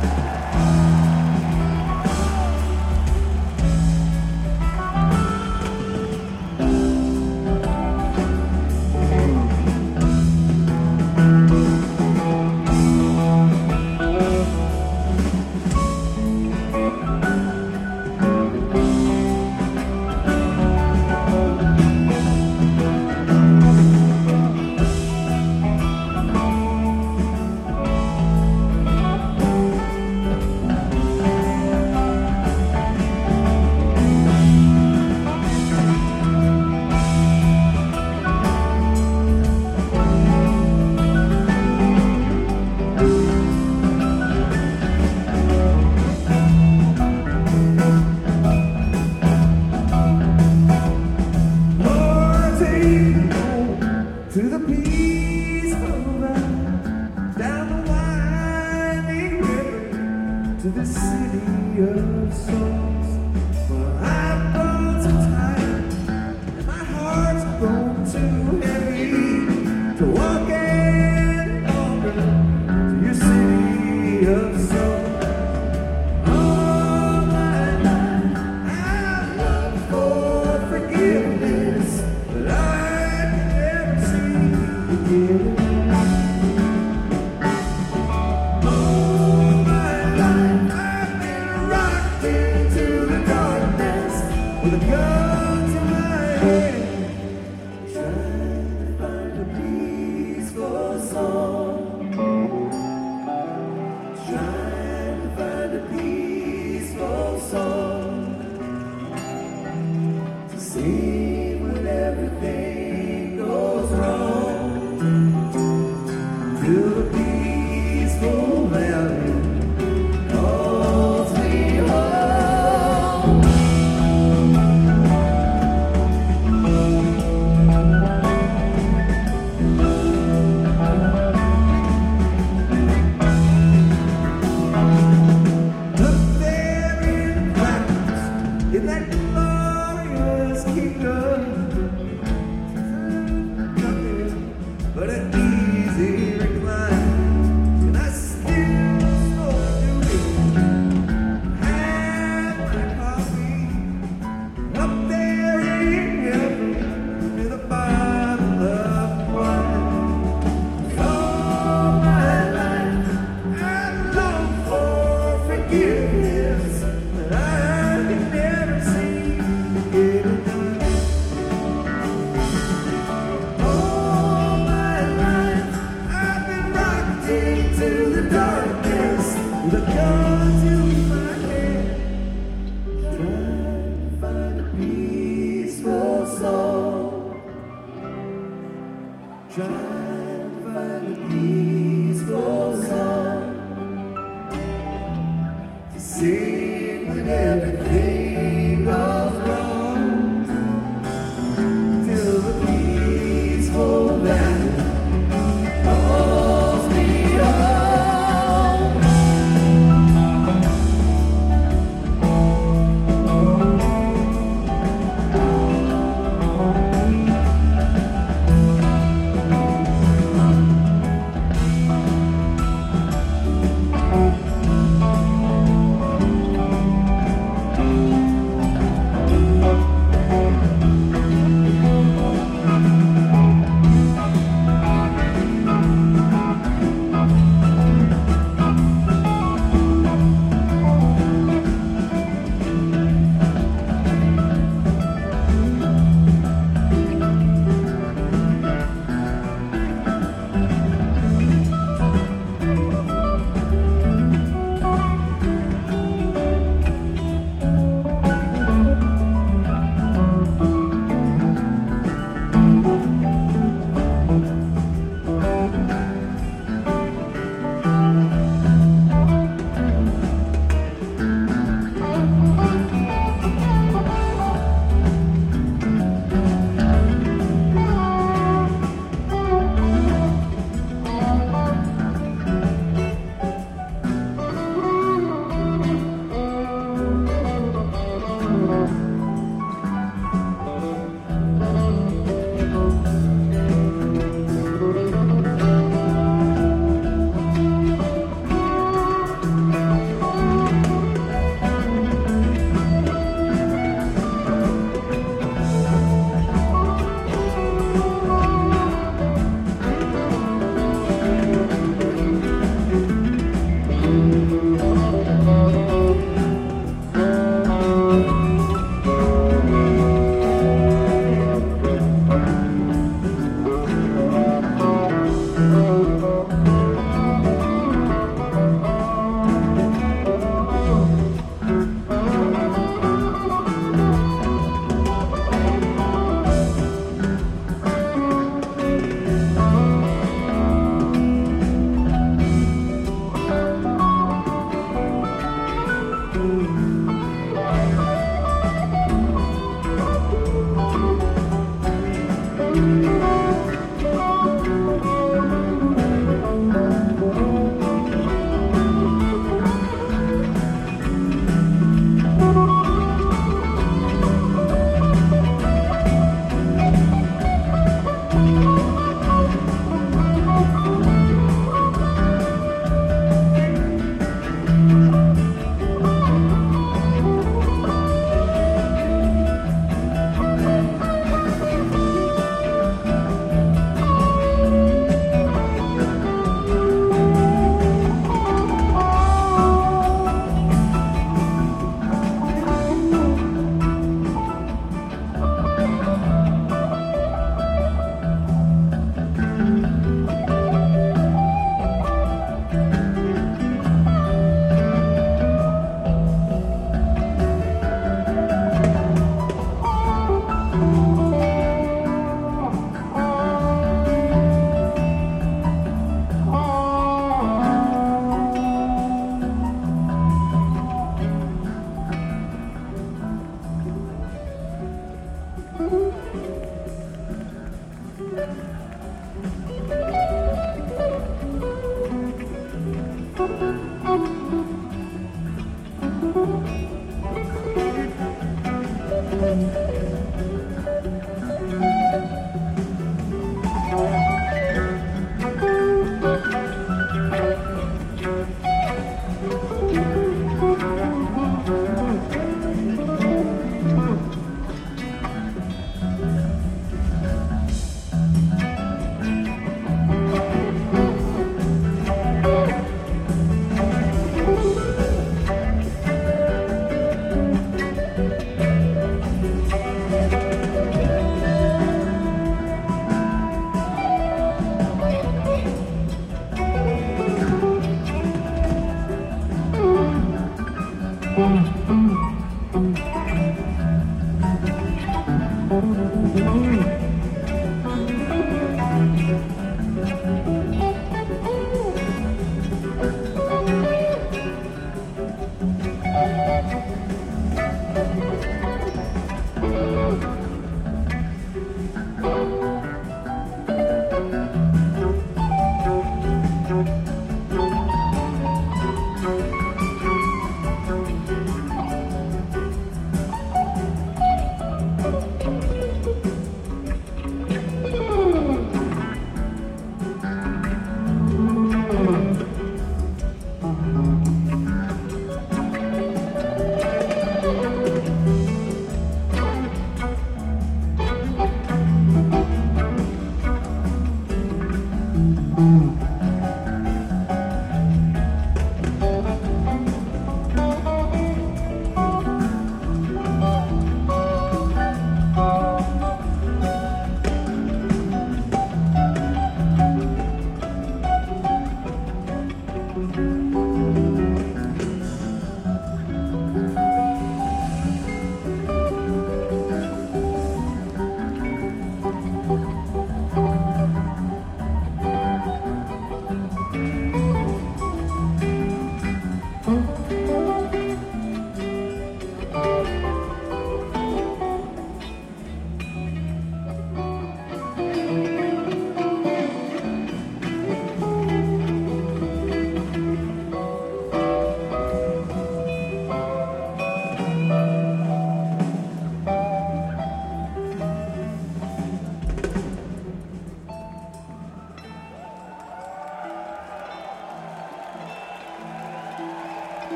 To the peaceful valley, down the winding river, to the city of souls. For I've grown so tired, and my heart's grown too heavy to walk any longer to your city of souls. All my life I've longed for forgiveness, but I can never see. All my life I've been rocked into the darkness with a gun to my head, trying to find a peaceful song, trying to find a peaceful song to sing when everything goes wrong. Till the peaceful valley calls me home. Up there in the clouds, in that glorious kingdom, nothing but an easy recline, and I still smoke doobie, have my coffee up there in heaven with a bottle of wine. All my life I've longed for forgiveness, but I can never seem to get it done. All my life I've been rocked into the darkness with a gun to my head, trying to find a peaceful soul, trying to find a peaceful song to sing when everything goes wrong. Till the peaceful valley calls me home.